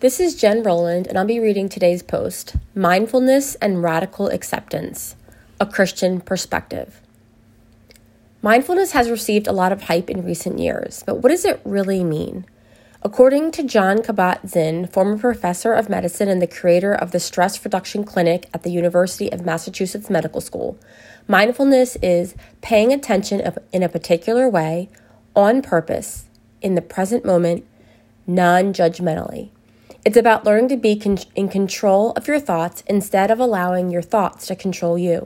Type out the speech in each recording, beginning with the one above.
This is Jen Rowland, and I'll be reading today's post, Mindfulness and Radical Acceptance, a Christian Perspective. Mindfulness has received a lot of hype in recent years, but what does it really mean? According to Jon Kabat-Zinn, former professor of medicine and the creator of the Stress Reduction Clinic at the University of Massachusetts Medical School, mindfulness is paying attention in a particular way, on purpose, in the present moment, non-judgmentally. It's about learning to be in control of your thoughts instead of allowing your thoughts to control you.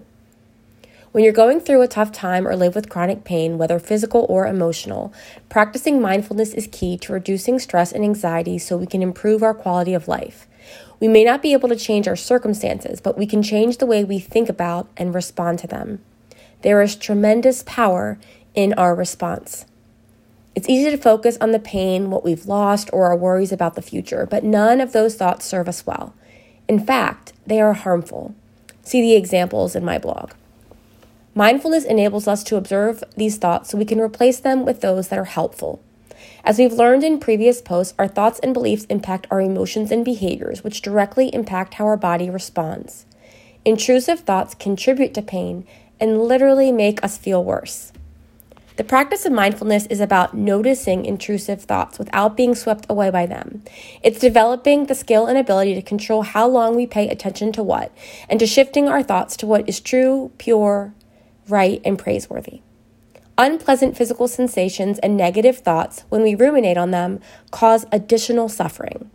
When you're going through a tough time or live with chronic pain, whether physical or emotional, practicing mindfulness is key to reducing stress and anxiety so we can improve our quality of life. We may not be able to change our circumstances, but we can change the way we think about and respond to them. There is tremendous power in our response. It's easy to focus on the pain, what we've lost, or our worries about the future, but none of those thoughts serve us well. In fact, they are harmful. See the examples in my blog. Mindfulness enables us to observe these thoughts so we can replace them with those that are helpful. As we've learned in previous posts, our thoughts and beliefs impact our emotions and behaviors, which directly impact how our body responds. Intrusive thoughts contribute to pain and literally make us feel worse. The practice of mindfulness is about noticing intrusive thoughts without being swept away by them. It's developing the skill and ability to control how long we pay attention to what, and to shifting our thoughts to what is true, pure, right, and praiseworthy. Unpleasant physical sensations and negative thoughts, when we ruminate on them, cause additional suffering.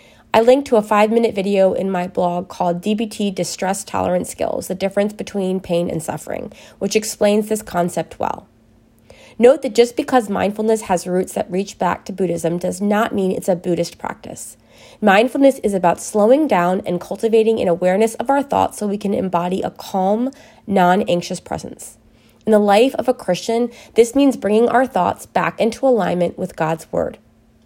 I linked to a 5-minute video in my blog called DBT Distress Tolerance Skills, the difference between pain and suffering, which explains this concept well. Note that just because mindfulness has roots that reach back to Buddhism does not mean it's a Buddhist practice. Mindfulness is about slowing down and cultivating an awareness of our thoughts so we can embody a calm, non-anxious presence. In the life of a Christian, this means bringing our thoughts back into alignment with God's Word.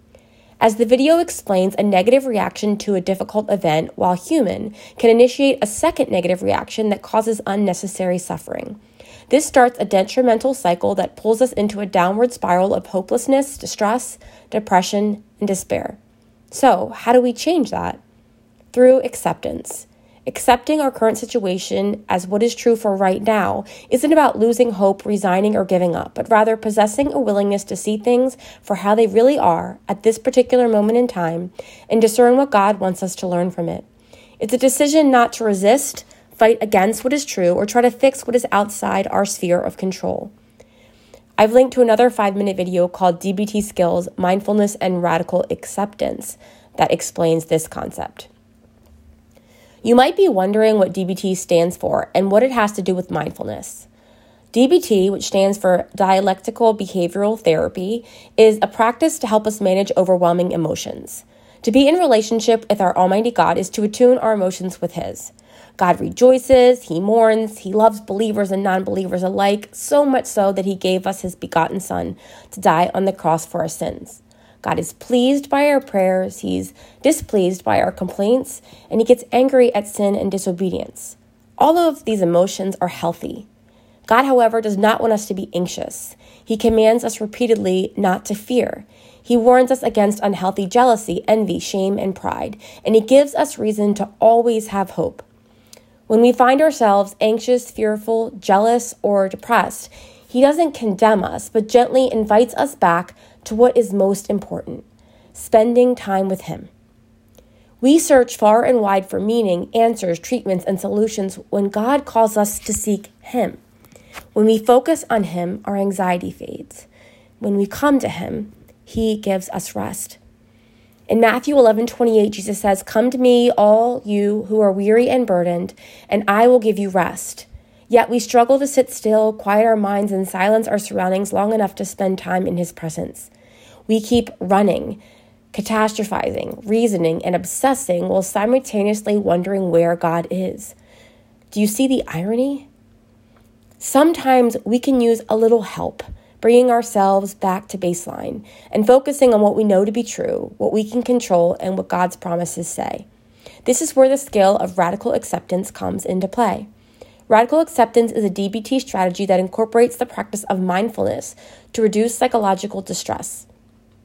As the video explains, a negative reaction to a difficult event, while human, can initiate a second negative reaction that causes unnecessary suffering. This starts a detrimental cycle that pulls us into a downward spiral of hopelessness, distress, depression, and despair. So, how do we change that? Through acceptance. Accepting our current situation as what is true for right now isn't about losing hope, resigning, or giving up, but rather possessing a willingness to see things for how they really are at this particular moment in time and discern what God wants us to learn from it. It's a decision not to resist, fight against what is true, or try to fix what is outside our sphere of control. I've linked to another 5-minute video called DBT Skills, Mindfulness and Radical Acceptance that explains this concept. You might be wondering what DBT stands for and what it has to do with mindfulness. DBT, which stands for Dialectical Behavioral Therapy, is a practice to help us manage overwhelming emotions. To be in relationship with our Almighty God is to attune our emotions with His. God rejoices, He mourns, He loves believers and non-believers alike, so much so that He gave us His begotten Son to die on the cross for our sins. God is pleased by our prayers, He's displeased by our complaints, and He gets angry at sin and disobedience. All of these emotions are healthy. God, however, does not want us to be anxious. He commands us repeatedly not to fear. He warns us against unhealthy jealousy, envy, shame, and pride, and He gives us reason to always have hope. When we find ourselves anxious, fearful, jealous, or depressed, He doesn't condemn us, but gently invites us back to what is most important, spending time with Him. We search far and wide for meaning, answers, treatments, and solutions when God calls us to seek Him. When we focus on Him, our anxiety fades. When we come to Him, He gives us rest. In Matthew 11:28, Jesus says, "Come to me, all you who are weary and burdened, and I will give you rest." Yet we struggle to sit still, quiet our minds, and silence our surroundings long enough to spend time in His presence. We keep running, catastrophizing, reasoning, and obsessing while simultaneously wondering where God is. Do you see the irony? Sometimes we can use a little help, bringing ourselves back to baseline and focusing on what we know to be true, what we can control, and what God's promises say. This is where the skill of radical acceptance comes into play. Radical acceptance is a DBT strategy that incorporates the practice of mindfulness to reduce psychological distress.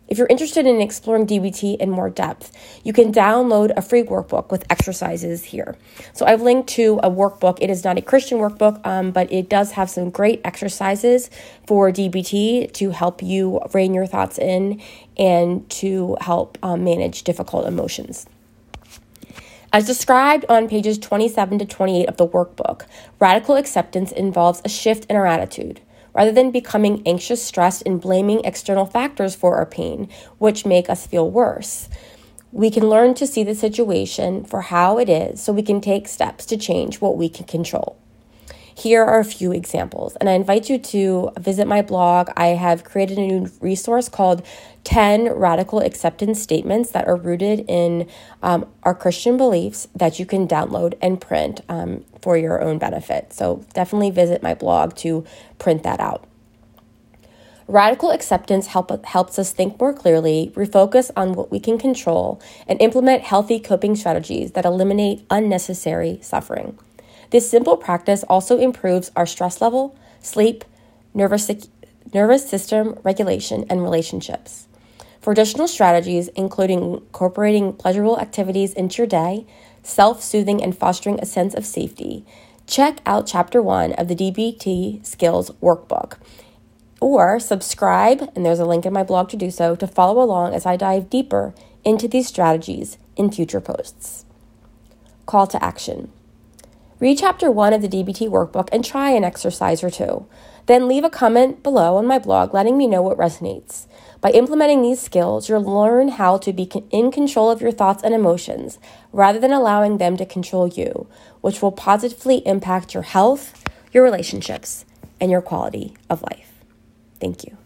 If you're interested in exploring DBT in more depth, you can download a free workbook with exercises here. So I've linked to a workbook. It is not a Christian workbook, but it does have some great exercises for DBT to help you rein your thoughts in and to help manage difficult emotions. As described on pages 27 to 28 of the workbook, radical acceptance involves a shift in our attitude. Rather than becoming anxious, stressed, and blaming external factors for our pain, which make us feel worse, we can learn to see the situation for how it is so we can take steps to change what we can control. Here are a few examples, and I invite you to visit my blog. I have created a new resource called 10 Radical Acceptance Statements that are rooted in our Christian beliefs that you can download and print for your own benefit. So definitely visit my blog to print that out. Radical acceptance helps us think more clearly, refocus on what we can control, and implement healthy coping strategies that eliminate unnecessary suffering. This simple practice also improves our stress level, sleep, nervous system regulation, and relationships. For additional strategies, including incorporating pleasurable activities into your day, self-soothing, and fostering a sense of safety, check out Chapter 1 of the DBT Skills Workbook. Or subscribe, and there's a link in my blog to do so, to follow along as I dive deeper into these strategies in future posts. Call to action. Read Chapter 1 of the DBT Workbook and try an exercise or two. Then leave a comment below on my blog letting me know what resonates. By implementing these skills, you'll learn how to be in control of your thoughts and emotions rather than allowing them to control you, which will positively impact your health, your relationships, and your quality of life. Thank you.